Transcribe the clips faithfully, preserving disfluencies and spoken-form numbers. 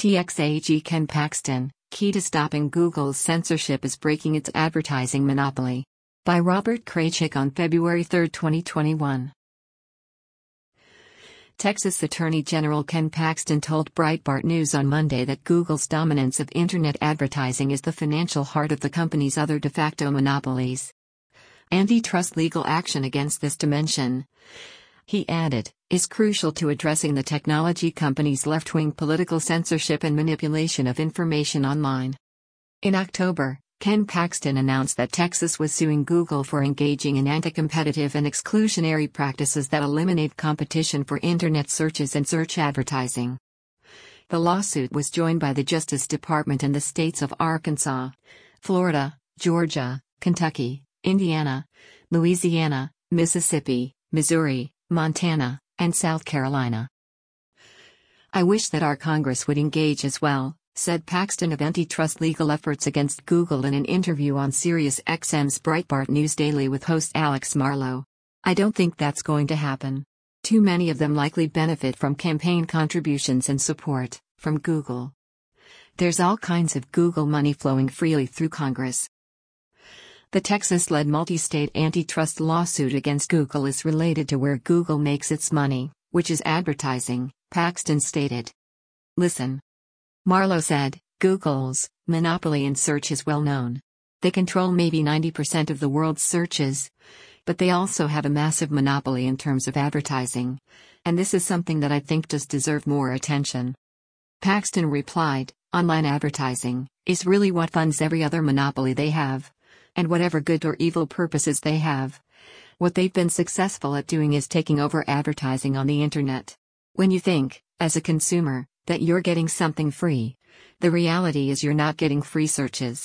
T X A G Ken Paxton, key to stopping Google's censorship is breaking its advertising monopoly. By Robert Kraychik on February third, twenty twenty-one. Texas Attorney General Ken Paxton told Breitbart News on Monday that Google's dominance of internet advertising is the financial heart of the company's other de facto monopolies. Antitrust legal action against this dimension, he added, is crucial to addressing the technology company's left-wing political censorship and manipulation of information online. In October, Ken Paxton announced that Texas was suing Google for engaging in anti-competitive and exclusionary practices that eliminate competition for internet searches and search advertising. The lawsuit was joined by the Justice Department in the states of Arkansas, Florida, Georgia, Kentucky, Indiana, Louisiana, Mississippi, Missouri, Montana, and South Carolina. "I wish that our Congress would engage as well," said Paxton of antitrust legal efforts against Google in an interview on Sirius X M's Breitbart News Daily with host Alex Marlow. "I don't think that's going to happen. Too many of them likely benefit from campaign contributions and support from Google. There's all kinds of Google money flowing freely through Congress." The Texas-led multi-state antitrust lawsuit against Google is related to where Google makes its money, which is advertising, Paxton stated. "Listen," Marlow said, "Google's monopoly in search is well known. They control maybe ninety percent of the world's searches, but they also have a massive monopoly in terms of advertising, and this is something that I think does deserve more attention." Paxton replied, "Online advertising is really what funds every other monopoly they have. And whatever good or evil purposes they have, what they've been successful at doing is taking over advertising on the internet. When you think, as a consumer, that you're getting something free, the reality is you're not getting free searches."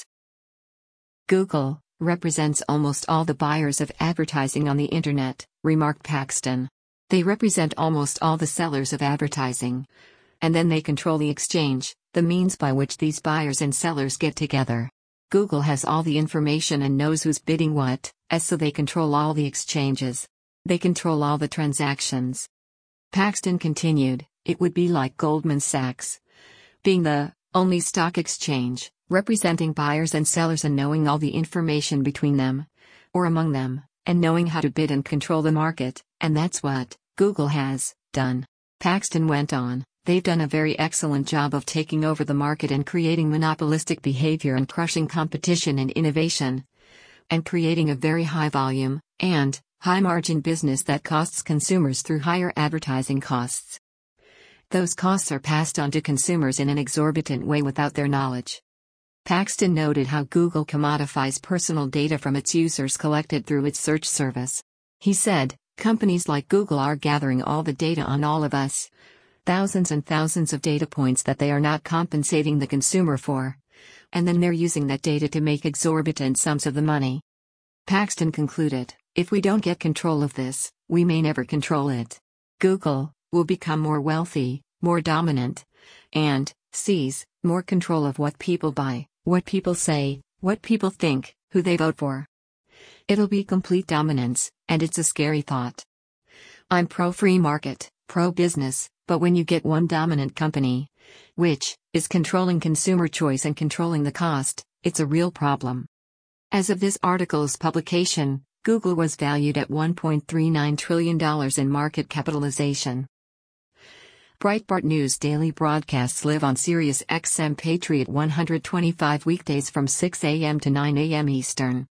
Google represents almost all the buyers of advertising on the internet, remarked Paxton. They represent almost all the sellers of advertising. And then they control the exchange, the means by which these buyers and sellers get together. Google has all the information and knows who's bidding what, as so they control all the exchanges. They control all the transactions. Paxton continued, "It would be like Goldman Sachs being the only stock exchange, representing buyers and sellers and knowing all the information between them, or among them, and knowing how to bid and control the market, and that's what Google has done." Paxton went on, "They've done a very excellent job of taking over the market and creating monopolistic behavior and crushing competition and innovation, and creating a very high volume and high margin business that costs consumers through higher advertising costs. Those costs are passed on to consumers in an exorbitant way without their knowledge." Paxton noted how Google commodifies personal data from its users collected through its search service. He said, "Companies like Google are gathering all the data on all of us. Thousands and thousands of data points that they are not compensating the consumer for. And then they're using that data to make exorbitant sums of the money." Paxton concluded, "If we don't get control of this, we may never control it. Google will become more wealthy, more dominant, and seize more control of what people buy, what people say, what people think, who they vote for. It'll be complete dominance, and it's a scary thought. I'm pro-free market, pro-business. But when you get one dominant company, which is controlling consumer choice and controlling the cost, it's a real problem." As of this article's publication, Google was valued at one point three nine trillion dollars in market capitalization. Breitbart News daily broadcasts live on Sirius X M Patriot one twenty-five weekdays from six a m to nine a m Eastern.